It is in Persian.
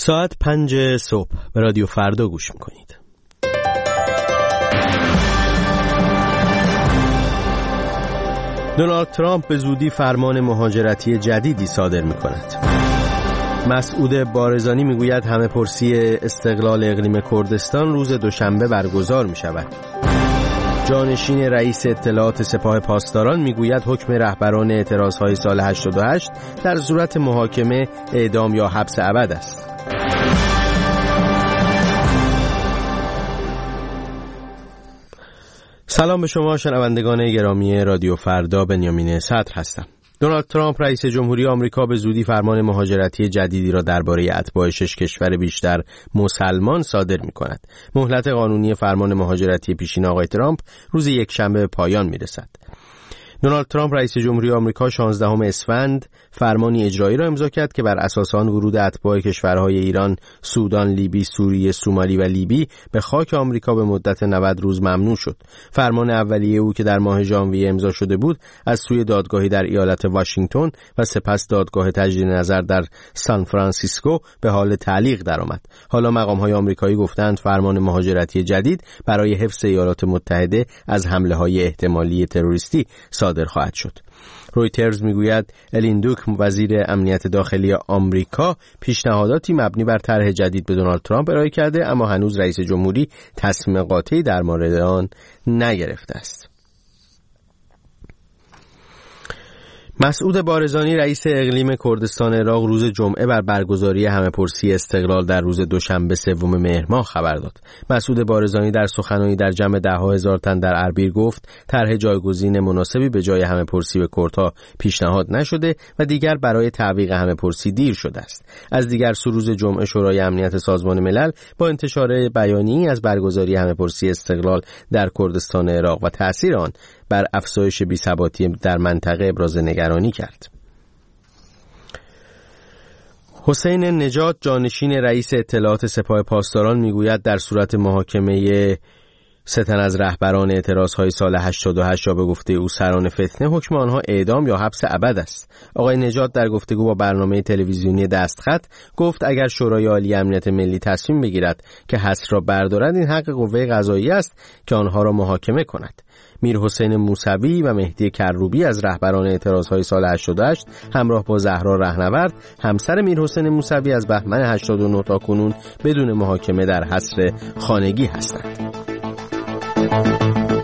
ساعت 5 صبح به رادیو فردا گوش میکنید. دونالد ترامپ به زودی فرمان مهاجرتی جدیدی صادر میکند. مسعود بارزانی میگوید همه پرسی استقلال اقلیم کردستان روز دوشنبه برگزار میشود. جانشین رئیس اطلاعات سپاه پاسداران میگوید حکم رهبران اعتراضهای سال 88 در صورت محاکمه اعدام یا حبس ابد است. سلام به شما شنوندگان گرامی رادیو فردا، بنیامین صدر هستم. دونالد ترامپ رئیس جمهوری آمریکا به زودی فرمان مهاجرتی جدیدی را درباره اتباع 6 کشور بیشتر مسلمان صادر می‌کند. مهلت قانونی فرمان مهاجرتی پیشین آقای ترامپ روز یکشنبه به پایان می‌رسد. دونالد ترامپ رئیس جمهوری آمریکا 16 اسفند فرمانی اجرایی را امضا کرد که بر اساس آن ورود اتباع کشورهای ایران، سودان، لیبی، سوریه، سومالی و لیبی به خاک آمریکا به مدت 90 روز ممنوع شد. فرمان اولیه او که در ماه ژانویه امضا شده بود از سوی دادگاهی در ایالت واشنگتن و سپس دادگاه تجدید نظر در سان فرانسیسکو به حال تعلیق درآمد. حالا مقام‌های آمریکایی گفتند فرمان مهاجرتی جدید برای حفظ ایالات متحده از حمله‌های احتمالی تروریستی صادر خواهد شد. رویترز میگوید الین دوک وزیر امنیت داخلی آمریکا پیشنهاداتی مبنی بر طرح جدید به دونالد ترامپ ارائه کرده، اما هنوز رئیس جمهوری تصمیم قاطعی در مورد آن نگرفته است. مسعود بارزانی رئیس اقلیم کردستان عراق روز جمعه بر برگزاری همه‌پرسی استقلال در روز دوشنبه 3 مهر ماه خبر داد. مسعود بارزانی در سخنرانی در جمع 10,000 تن در اربیل گفت طرح جایگزین مناسبی به جای همه‌پرسی به کردها پیشنهاد نشده و دیگر برای تعویق همه‌پرسی دیر شده است. از دیگر سو روز جمعه شورای امنیت سازمان ملل با انتشار بیانیه‌ای از برگزاری همه‌پرسی استقلال در کردستان عراق و تأثیر آن بر افزایش بی‌ثباتی در منطقه ابراز نگرانی کرد. حسین نژاد جانشین رئیس اطلاعات سپاه پاسداران میگوید در صورت محاکمه 3 تن از رهبران اعتراضهای سال 88 را به گفته او سران فتنه، حکم آنها اعدام یا حبس ابد است. آقای نژاد در گفتگو با برنامه تلویزیونی دستخط گفت اگر شورای عالی امنیت ملی تصمیم بگیرد که حبس را بردارد، این حق قوه قضاییه است که آنها را محاکمه کند. میر حسین موسوی و مهدی کروبی از رهبران اعتراضهای سال 88 همراه با زهرا رهنورد همسر میر حسین موسوی از بهمن 89 تا کنون بدون محاکمه در حصر خانگی هستند.